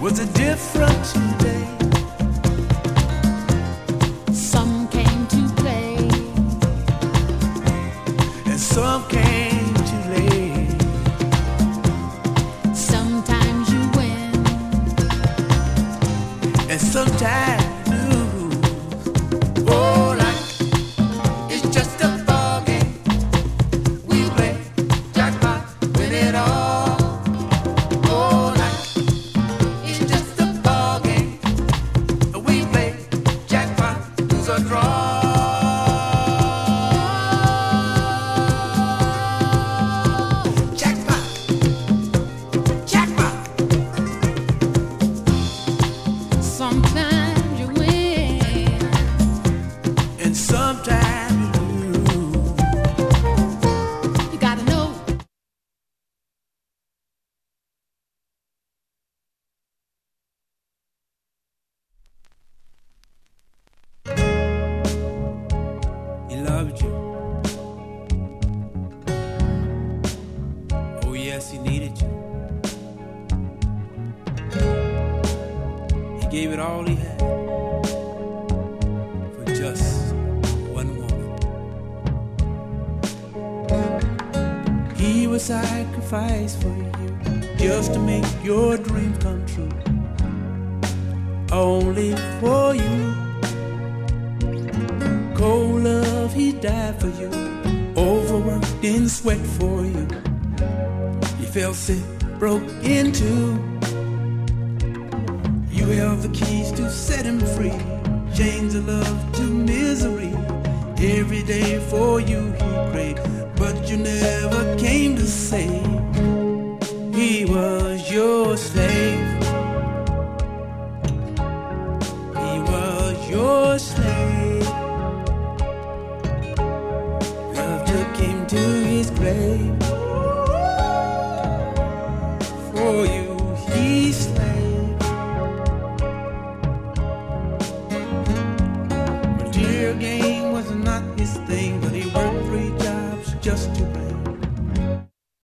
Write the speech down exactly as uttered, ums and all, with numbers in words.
was it different today? Some came to play, And some came too late. sometimes you win, And sometimes you lose. Oh, life is just a ball game. We play jackpot, win it all. Oh, life is just a ball game. We play jackpot, lose or draw. Jackpot, jackpot. sometimes you win, And sometimes you lose. you gotta know. He loved you. Oh yes, he needed you. He gave it all he had for just one woman. He was sacrificed for you just to make your dreams come true. Only for you. Cold love, he died for you. Overworked in sweat for you. He fell sick, broke in two. You held the keys to set him free. Chains of love to misery. Every day for you he prayed, but you never came to say he was your slave. He was your slave. Love took him to his grave.